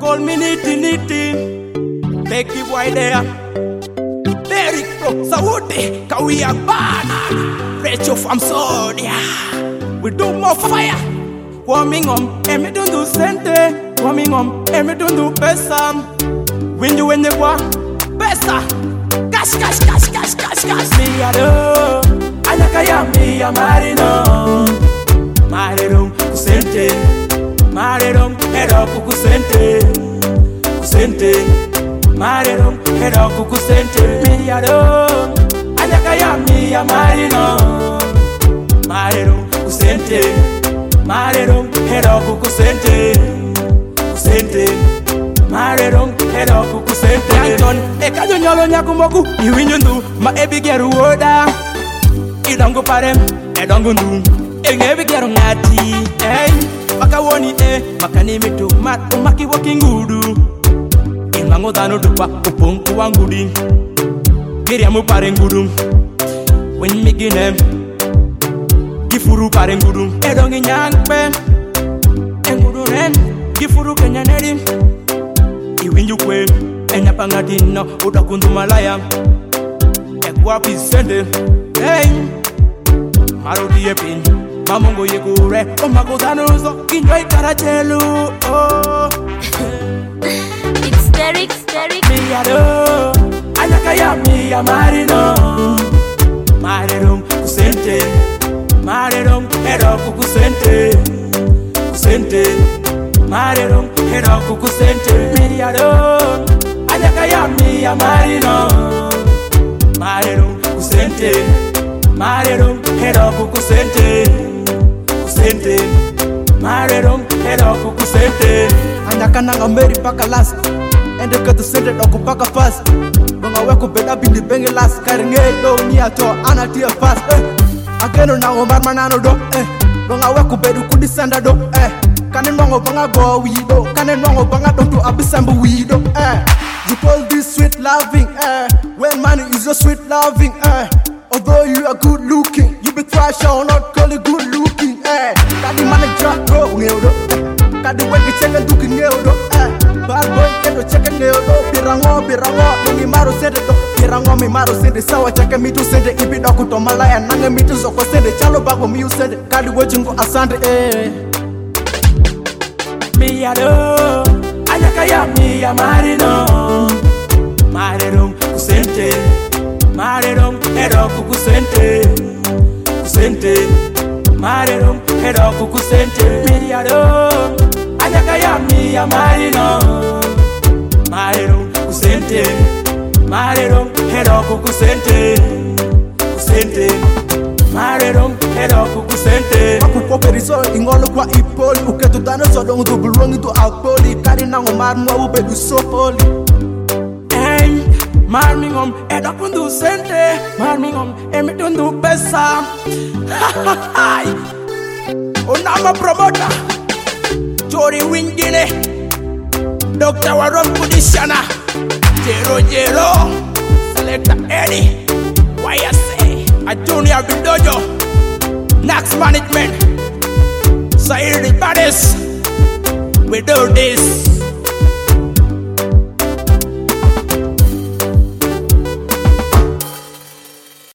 call me nitty. Take the boy there. Derek Pro, Saudi, Kawia Bana, Rachel from Sonia. We do more fire. Warming me don't do sente. Warming me don't do pesa. When you in the war, pesa. Cash. Me a do. Anakaya me a marino. Marino, kusente. Marino, head kusente. Kusente. Marino, head kusente. Me a do. Anakaya me a marino. Marino, kusente. Marino, head kusente. Kusente. Marero, head kusente. Anton, ekajo nyolo nyakumoku. Iwinyundu, ma ebigeru woda. Idongo parem, edongo ndu. Ebigeru ngati. Maka woni makani mitu mat umaki wakingudu. Imango dano dupa upunku wangudi. Kiriamu parengudu. When miginem, gifuru parengudu. Edongi nyangpe, engudu ren, gifuru kenyaneri. Iwinju kwe, enyapangadino, utakundu malaya. Ekwa pisende, marodi yepin, mamongo yegure, omagodanuzo, kinjoi karachelu. It's Derek. Miyado, anyakaya miya marino. Marino, kusente. Marino, hedo kusente. Kusente. Marino, hedo kusente. Miyado, anyakaya miya marino. Marino, kusente. Marino, hedo kusente. Kusente. Marino, hedo kusente. Anyakana ngameri paka last. Ende katu sente doko paka fast. Bonga weko beda bindi bengi last. Karinge do ni ato anatia fast. Ageno na omar manano do. Bonga weko bedu kudi senda do. Kane nongo banga go wido. Kane nongo banga to abisambu wido. You call this sweet loving. When money is your sweet loving. Although you are good looking, you be trash or not call it good looking. Kadi manager go ngeudo. Kadi wenge cheka duki ngeudo. Bad boy kedo cheka ngeudo. Birango mi maro sende do. Birango mi maro sende sawa cheke mitu sende ibido kutomalaya nange mitu zoko sende chalo bago miu sende. Kadi wejingo asante Miyado, anyakaya miya marino. Marino, kusente. Marino, hedo kusente. Kusente. Marino, hedo kusente. Miyado, anyakaya miya marino. Marino, kusente. Marino, hedo kusente. Kusente. Marino, hedo kusente. Akupoperiso ingolo kwa ipoli. Uketu dano sodo ngu bulongi tu alpoli. Kari nango marmwa ubedu sopoli. Marmingom, edo kundu sente. Marmingom, emitundu pesa. Unama promoter Chori Wingine Dr. Warren Kudishana Jero Selector Eddie YSA A Junior Bidojo Nax Management Sairi Baddest We do this